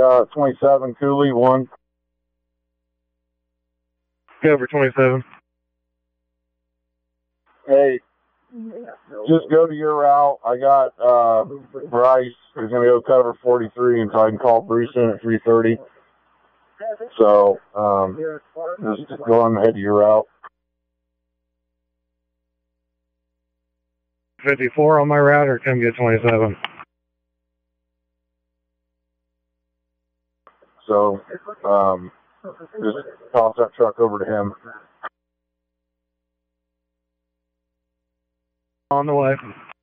27, Cooley, 1. Go for 27. Hey, just go to your route. I got Bryce who's going to go cover 43 until I can call Bruce in at 3:30. So just go on ahead to your route. 54 on my route, or come get 27. So just toss that truck over to him. On the way.